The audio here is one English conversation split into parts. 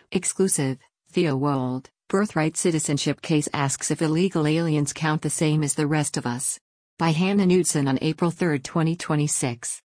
Exclusive, Theo Wold, Birthright Citizenship Case asks if illegal aliens count the same as the rest of us. By Hannah Knudsen on April 3, 2026.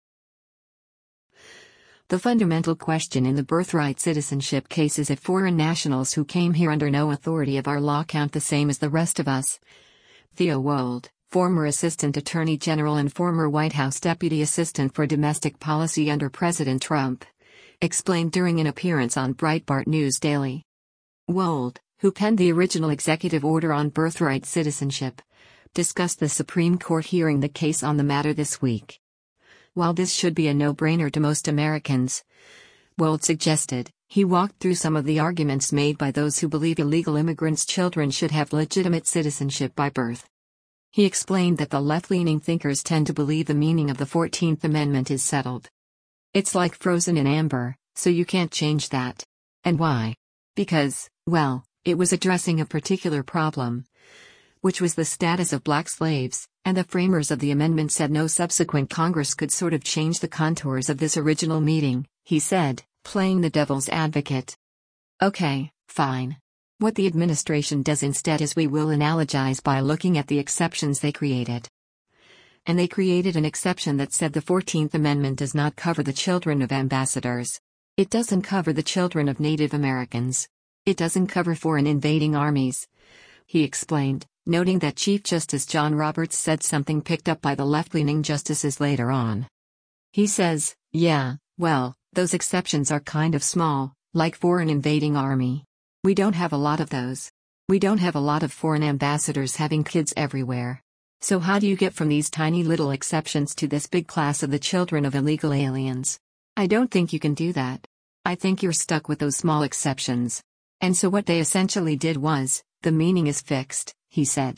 The fundamental question in the birthright citizenship case is if foreign nationals who came here under no authority of our law count the same as the rest of us. Theo Wold, former Assistant Attorney General and former White House Deputy Assistant for Domestic Policy under President Trump, explained during an appearance on Breitbart News Daily. Wold, who penned the original executive order on birthright citizenship, discussed the Supreme Court hearing the case on the matter this week. While this should be a no-brainer to most Americans, Wold suggested, he walked through some of the arguments made by those who believe illegal immigrants' children should have legitimate citizenship by birth. He explained that the left-leaning thinkers tend to believe the meaning of the 14th Amendment is settled. It's like frozen in amber, so you can't change that. And why? Because, well, it was addressing a particular problem, which was the status of black slaves, and the framers of the amendment said no subsequent Congress could sort of change the contours of this original meaning, he said, playing the devil's advocate. Okay, fine. What the administration does instead is we will analogize by looking at the exceptions they created. And they created an exception that said the 14th Amendment does not cover the children of ambassadors. It doesn't cover the children of Native Americans. It doesn't cover foreign invading armies. He explained, noting that Chief Justice John Roberts said something picked up by the left-leaning justices later on. He says, yeah, well, those exceptions are kind of small, like foreign invading army. We don't have a lot of those. We don't have a lot of foreign ambassadors having kids everywhere. So how do you get from these tiny little exceptions to this big class of the children of illegal aliens? I don't think you can do that. I think you're stuck with those small exceptions. And so what they essentially did was, the meaning is fixed, he said.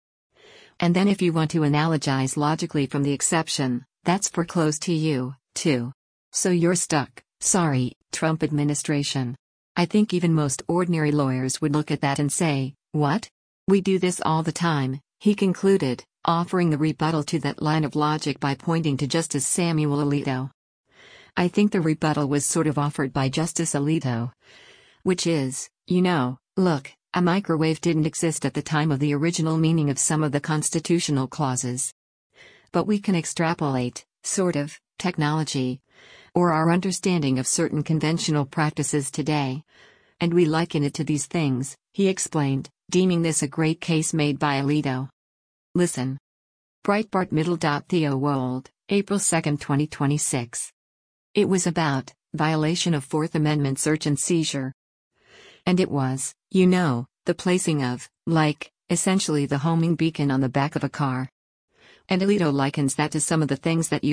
And then if you want to analogize logically from the exception, that's foreclosed to you, too. So you're stuck. Sorry, Trump administration. I think even most ordinary lawyers would look at that and say, what? We do this all the time, he concluded, offering the rebuttal to that line of logic by pointing to Justice Samuel Alito. I think the rebuttal was sort of offered by Justice Alito. Which is, look, a microwave didn't exist at the time of the original meaning of some of the constitutional clauses. But we can extrapolate, sort of, technology, or our understanding of certain conventional practices today. And we liken it to these things, he explained, deeming this a great case made by Alito. Listen. Breitbart Middle. Theo Wold, April 2, 2026. It was about violation of Fourth Amendment search and seizure. And it was, the placing of, essentially the homing beacon on the back of a car. And Alito likens that to some of the things that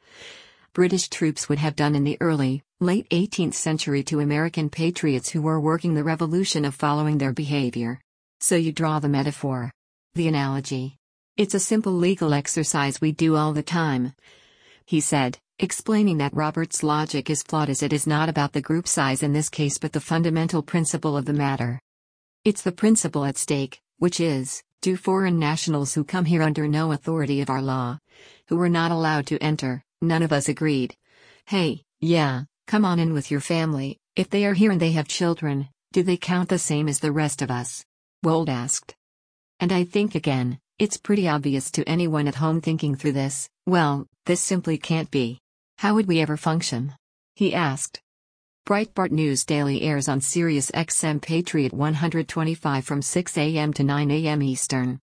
British troops would have done in the late 18th century to American patriots who were working the revolution of following their behavior. So you draw the metaphor. The analogy. It's a simple legal exercise we do all the time. He said, explaining that Roberts' logic is flawed as it is not about the group size in this case but the fundamental principle of the matter. It's the principle at stake, which is, do foreign nationals who come here under no authority of our law, who were not allowed to enter, none of us agreed. Hey, yeah, come on in with your family, if they are here and they have children, do they count the same as the rest of us? Wold asked. And I think again, it's pretty obvious to anyone at home thinking through this, well, this simply can't be. How would we ever function? He asked. Breitbart News Daily airs on Sirius XM Patriot 125 from 6 a.m. to 9 a.m. Eastern.